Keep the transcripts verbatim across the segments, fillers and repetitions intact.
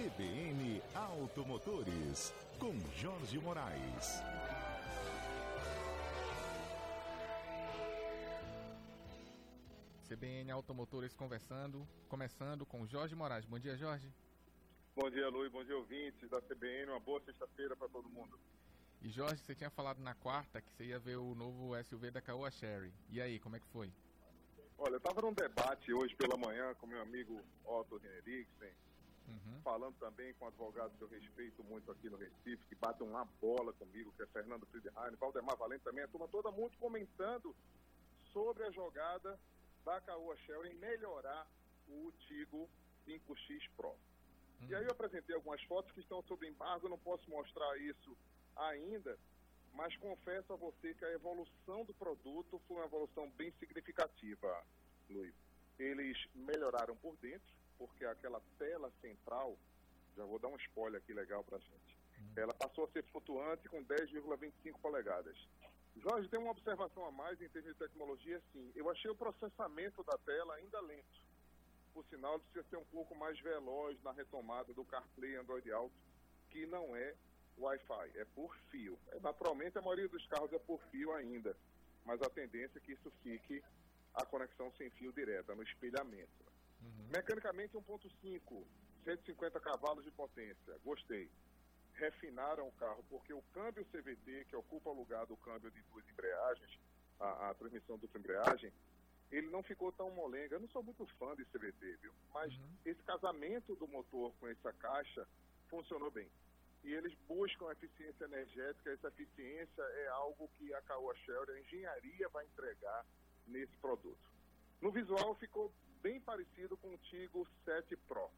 C B N Automotores, com Jorge Moraes. C B N Automotores conversando, começando com Jorge Moraes. Bom dia, Jorge. Bom dia, Luiz. Bom dia, ouvintes da C B N. Uma boa sexta-feira para todo mundo. E Jorge, você tinha falado na quarta que você ia ver o novo S U V da Caoa Chery. E aí, como é que foi? Olha, eu estava num debate hoje pela manhã com meu amigo Otto Henriksen, uhum. falando também com um advogado que eu respeito muito aqui no Recife, que bate uma bola comigo, que é Fernando Friedheim, Valdemar Valente também, a turma toda muito comentando sobre a jogada da Caoa Chery em melhorar o Tigo cinco X Pro. Uhum. E aí eu apresentei algumas fotos que estão sob embargo, eu não posso mostrar isso ainda, mas confesso a você que a evolução do produto foi uma evolução bem significativa, Luiz. Eles melhoraram por dentro, porque aquela tela central, já vou dar um spoiler aqui legal pra gente, uhum. ela passou a ser flutuante com dez vírgula vinte e cinco polegadas. Jorge, tem uma observação a mais em termos de tecnologia, sim. Eu achei o processamento da tela ainda lento. Por sinal, ele precisa ser um pouco mais veloz na retomada do CarPlay Android Auto, que não é Wi-Fi, é por fio. É, naturalmente, a maioria dos carros é por fio ainda, mas a tendência é que isso fique a conexão sem fio direta, no espelhamento. Uhum. Mecanicamente, um ponto cinco, cento e cinquenta cavalos de potência. Gostei. Refinaram o carro, porque o câmbio C V T, que ocupa o lugar do câmbio de duas embreagens, a, a transmissão dupla embreagem, ele não ficou tão molenga. Eu não sou muito fã de C V T, viu? Mas uhum. esse casamento do motor com essa caixa funcionou bem. E eles buscam eficiência energética. Essa eficiência é algo que a Caoa Chery, a engenharia, vai entregar nesse produto. No visual ficou bem parecido com o Tigo sete Pro.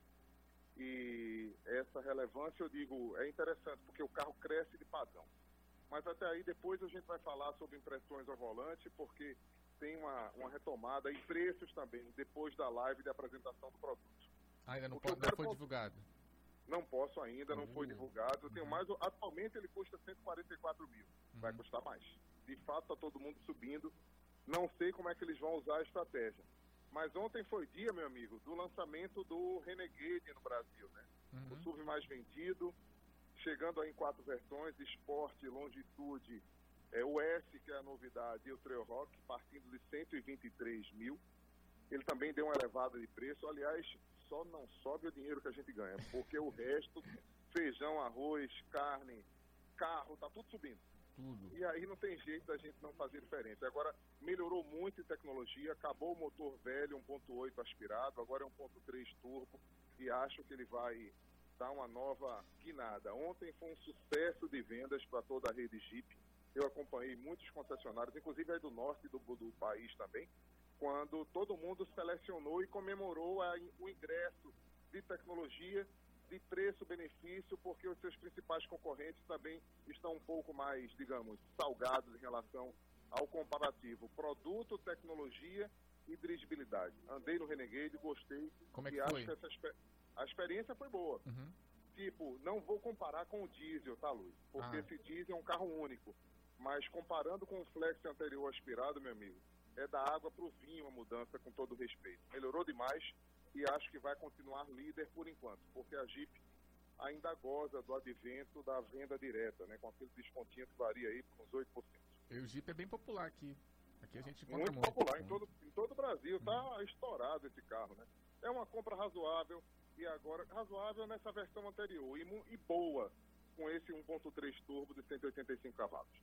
E essa relevância, eu digo, é interessante, porque o carro cresce de padrão. Mas até aí, depois a gente vai falar sobre impressões ao volante, porque tem uma, uma retomada e preços também, depois da live de apresentação do produto. Ah, ainda não, pode, não foi divulgado? Não posso ainda, não uhum. foi divulgado. Eu tenho mais, atualmente ele custa cento e quarenta e quatro mil. Uhum. Vai custar mais. De fato, está todo mundo subindo. Não sei como é que eles vão usar a estratégia. Mas ontem foi dia, meu amigo, do lançamento do Renegade no Brasil, né? Uhum. O S U V mais vendido, chegando aí em quatro versões, Sport, Longitude, é, o S, que é a novidade, e o Trailhawk, partindo de cento e vinte e três mil. Ele também deu uma elevada de preço. Aliás, só não sobe o dinheiro que a gente ganha, porque o resto, feijão, arroz, carne, carro, tá tudo subindo. Tudo. E aí não tem jeito da gente não fazer diferente. Agora, melhorou muito em tecnologia, acabou o motor velho, um ponto oito aspirado, agora é um ponto três turbo, e acho que ele vai dar uma nova guinada. Ontem foi um sucesso de vendas para toda a rede Jeep. Eu acompanhei muitos concessionários, inclusive aí do norte do, do país também, quando todo mundo selecionou e comemorou a, o ingresso de tecnologia, de preço-benefício, porque os seus principais concorrentes também estão um pouco mais, digamos, salgados em relação ao comparativo. Produto, tecnologia e dirigibilidade. Andei no Renegade, gostei. Como é que e foi? Acho que essa, a experiência foi boa. Uhum. Tipo, não vou comparar com o diesel, tá, Luiz? Porque ah. esse diesel é um carro único. Mas comparando com o Flex anterior aspirado, meu amigo, é da água para o vinho a mudança, com todo respeito. Melhorou demais. E acho que vai continuar líder por enquanto, porque a Jeep ainda goza do advento da venda direta, né, com aquele descontinho que varia aí por uns oito por cento. E o Jeep é bem popular aqui. Aqui a gente compra muito. Muito popular, em todo, em todo o Brasil. Está hum. estourado esse carro, né? É uma compra razoável, e agora, razoável nessa versão anterior, e, e boa, com esse um ponto três turbo de cento e oitenta e cinco cavalos.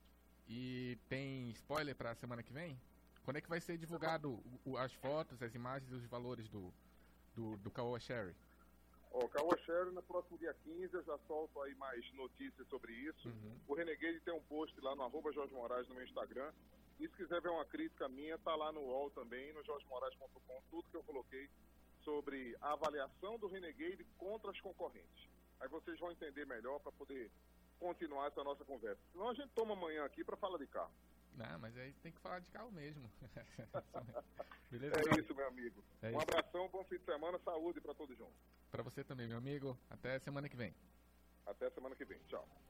E tem spoiler para a semana que vem? Quando é que vai ser divulgado o, as fotos, as imagens e os valores do, do, do Caoa Chery? O Caoa Chery, no próximo dia quinze, eu já solto aí mais notícias sobre isso. Uhum. O Renegade tem um post lá no arroba Jorge Moraes no meu Instagram. E se quiser ver uma crítica minha, tá lá no U O L também, no jorge moraes ponto com, tudo que eu coloquei sobre a avaliação do Renegade contra as concorrentes. Aí vocês vão entender melhor para poder continuar essa nossa conversa. Senão a gente toma amanhã aqui para falar de carro. Não, mas aí tem que falar de carro mesmo. Beleza? É isso, meu amigo. É um isso. Abração, bom fim de semana, saúde para todos juntos. Para você também, meu amigo. Até semana que vem. Até semana que vem. Tchau.